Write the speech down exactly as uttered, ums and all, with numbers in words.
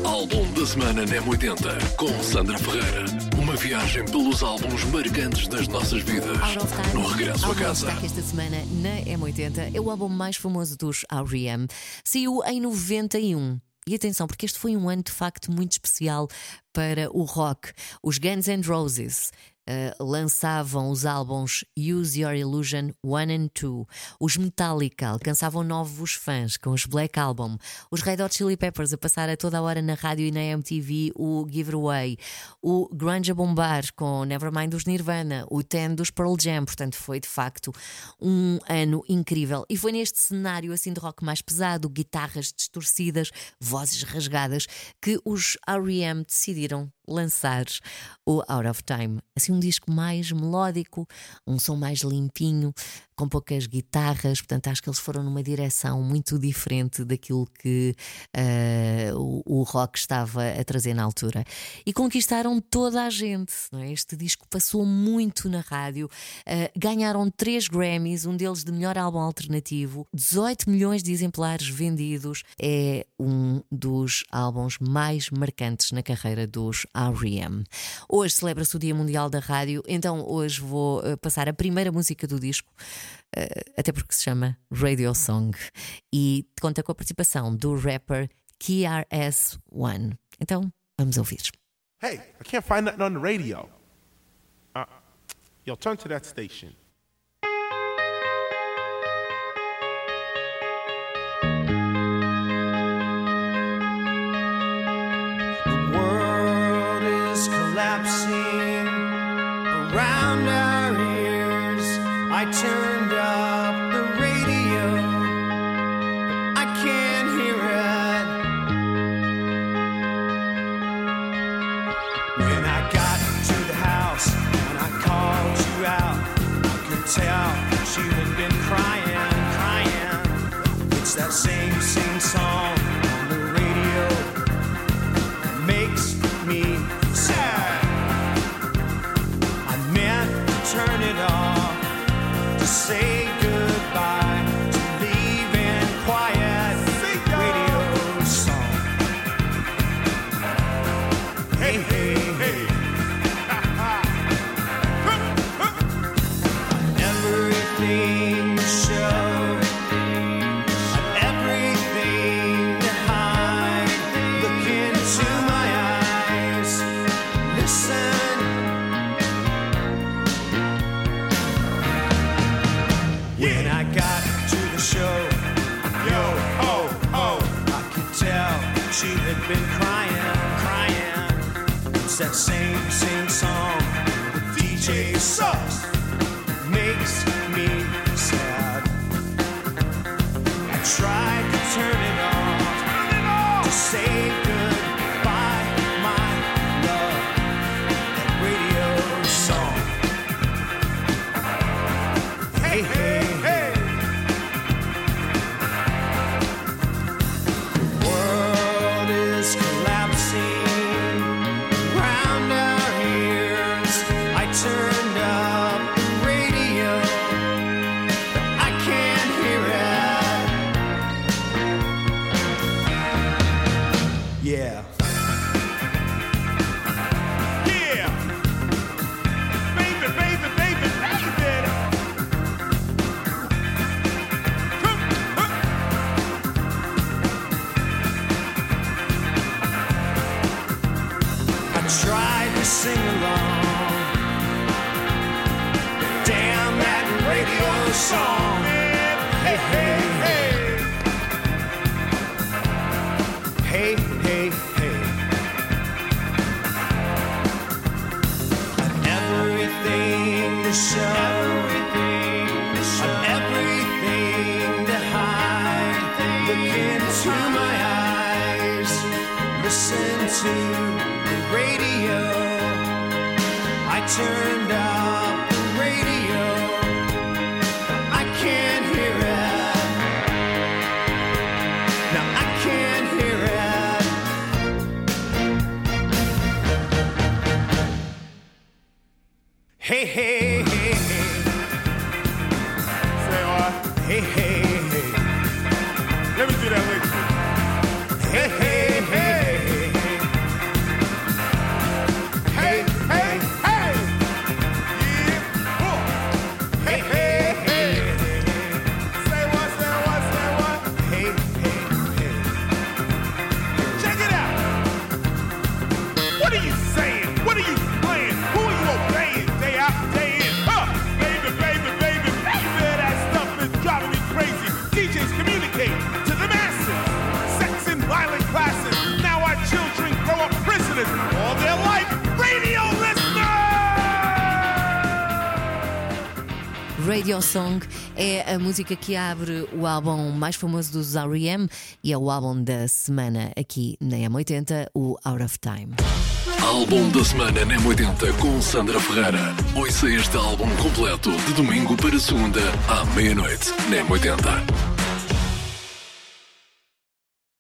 Álbum da semana na M oitenta com Sandra Ferreira. Uma viagem pelos álbuns marcantes das nossas vidas. No regresso a casa. Destaque esta semana na M oitenta é o álbum mais famoso dos R E M. Saiu em noventa e um. E atenção, porque este foi um ano de facto muito especial para o rock. Os Guns N' Roses uh, lançavam os álbuns Use Your Illusion one and two. Os Metallica alcançavam novos fãs com os Black Album. Os Red Hot Chili Peppers a passar a toda a hora na rádio e na M T V o Give It Away. O grunge a bombar com Nevermind dos Nirvana. O Ten dos Pearl Jam. Portanto, foi de facto um ano incrível. E foi neste cenário assim de rock mais pesado, guitarras distorcidas, vozes rasgadas, que os R E M decidiram lançar o Out of Time. Assim, um disco mais melódico, um som mais limpinho, com poucas guitarras. Portanto, acho que eles foram numa direção muito diferente daquilo que uh, o, o rock estava a trazer na altura. E conquistaram toda a gente, não é? Este disco passou muito na rádio, uh, ganharam três Grammys, um deles de melhor álbum alternativo, dezoito milhões de exemplares vendidos. É um dos álbuns mais marcantes na carreira dos R E M. Hoje celebra-se o Dia Mundial da Rádio, então hoje vou uh, passar a primeira música do disco, uh, até porque se chama Radio Song, e conta com a participação do rapper K R S One. Então vamos ouvir. Hey, I can't find nothing on the radio. Uh, yo, turn to that station. Collapsing around our ears. I turned up the radio, but I can't hear it. When I got to the house and I called you out, I could tell that you had been crying, crying. It's that same, same song on the radio. It makes me sad. I meant to turn it off, to say goodbye, to leave in quiet. Radio song. Hey, hey, hey. Everything to show, everything to hide. Look into my eyes. Listen. When I got to the show, yo, ho, ho, I could tell she had been crying, crying. It's that same, same song. The D J sucks, makes me sad. I tried to turn it off, to say goodbye, my love. That radio song. Hey, hey, hey. The world is collapsing around our ears. I turned up the radio, but I can't hear it. Yeah. Yeah. Baby, baby, baby, baby. I tried to sing along. Damn that radio song. Hey, hey, hey. Hey, hey, hey. And everything to show, everything to show, everything to hide. Look into my eyes. Listen to the radio. I turned up the radio. I can't hear it. Now I can't hear it. Hey, hey, hey, hey. Say what? Hey, hey, hey. Let me do that with you. Hey, hey, hey. Radio Song é a música que abre o álbum mais famoso dos R E M e é o álbum da semana aqui na M oitenta, o Out of Time. Álbum da semana na M oitenta com Sandra Ferreira. Ouça este álbum completo de domingo para segunda à meia-noite na M oitenta.